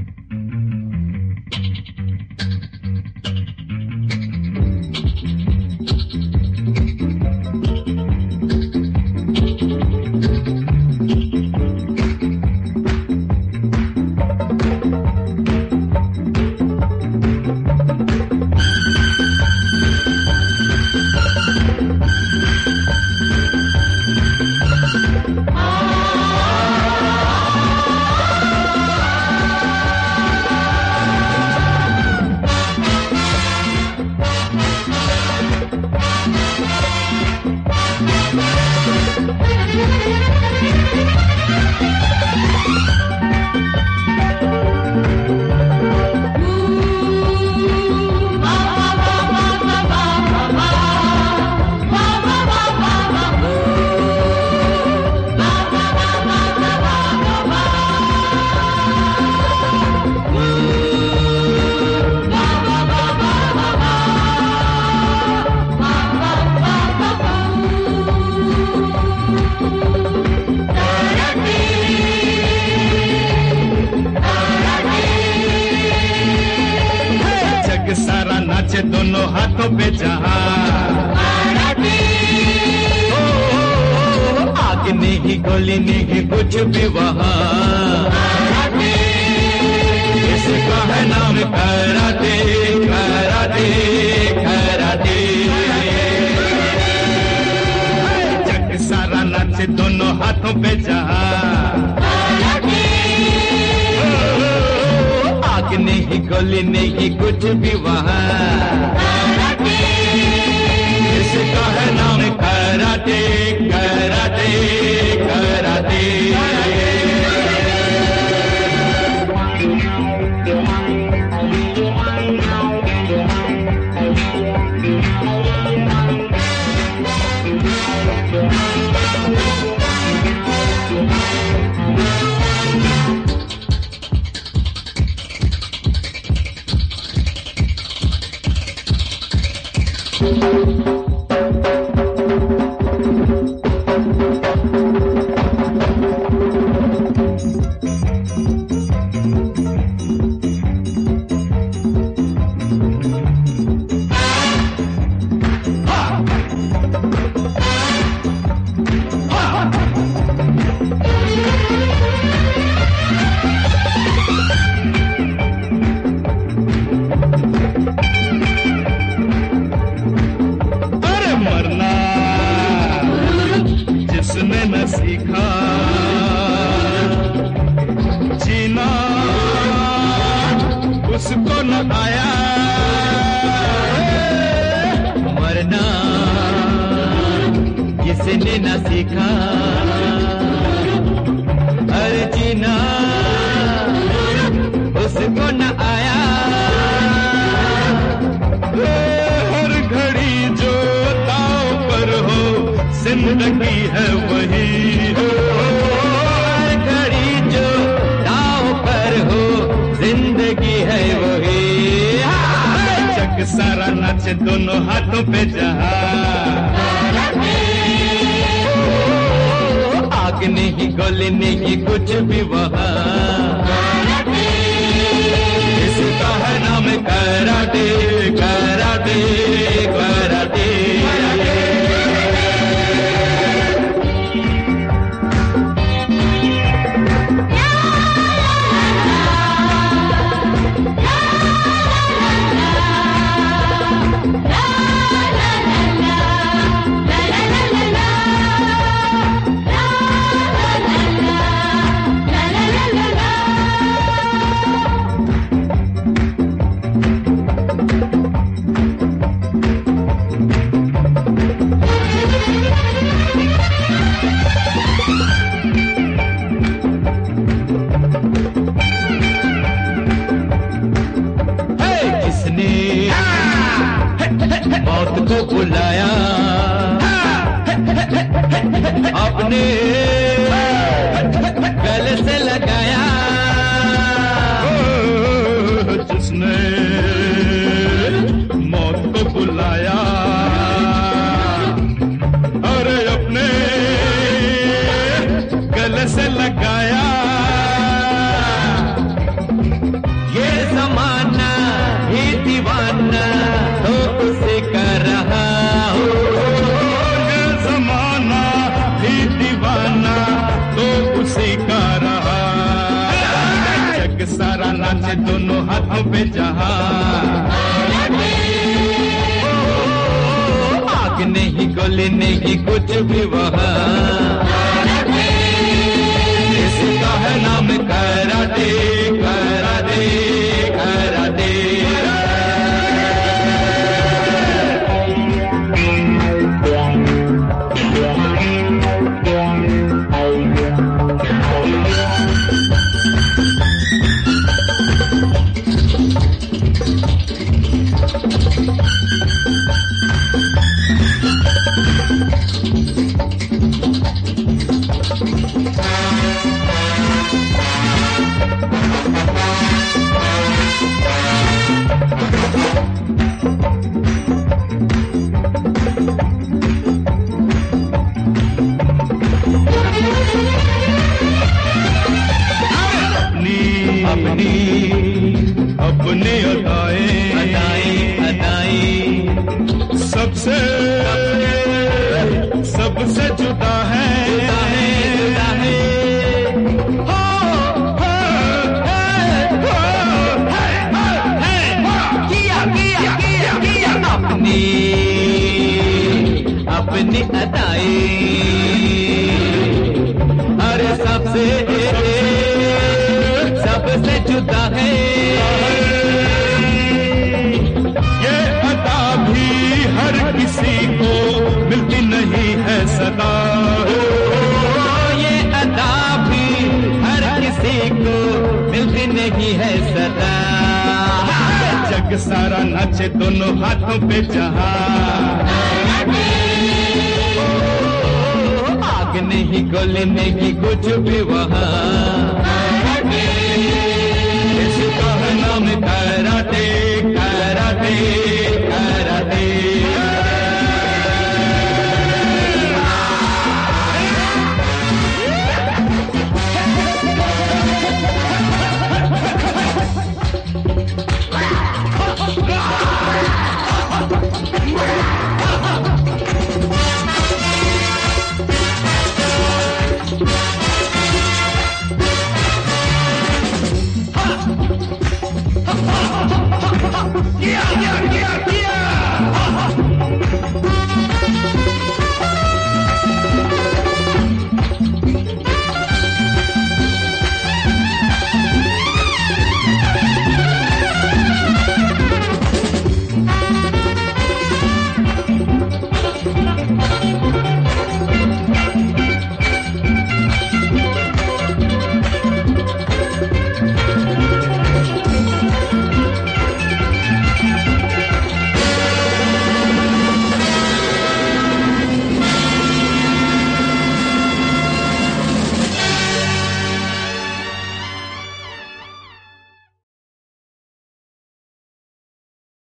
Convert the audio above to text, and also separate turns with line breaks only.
दोनों हाथों पे जहां आग नहीं गोली नहीं कुछ भी वहां इसका है नाम कराटे कराटे कराटे जग सारा नाचे दोनों हाथों पे जहां आग नहीं गोली नहीं कुछ भी वहां इसका है नाम कराटे कराटे कराटे न सीखा जीना उसको न आया मरना किसने न सीखा अरे जीना उसको न आया हर घड़ी जो दांव पर हो जिंदगी है वही हो हर घड़ी जो दांव पर हो जिंदगी है वही जग सारा नाचे दोनों हाथों पे जहां आग नहीं गोली नहीं कुछ भी वहां इसका है नाम कराटे कराटे कराटे मौत को बुलाया अपने गले से लगाया जिसने मौत को बुलाया अरे अपने गले से लगाया नाचे दोनों हाथों पे जहां। आग नहीं गोली नहीं कुछ भी वहाँ, इसका है नाम कराटे कराटे कराटे। अपने अदाएं सबसे सबसे जुदा है। अपनी अदाएं अरे सबसे सबसे जुदा है। ये अदा भी हर किसी को मिलती नहीं है सदा। ये अदा भी हर किसी को मिलती नहीं है सदा। जग सारा नाचे दोनों हाथों पे जहां। आग नहीं गोली नहीं कुछ भी वहाँ,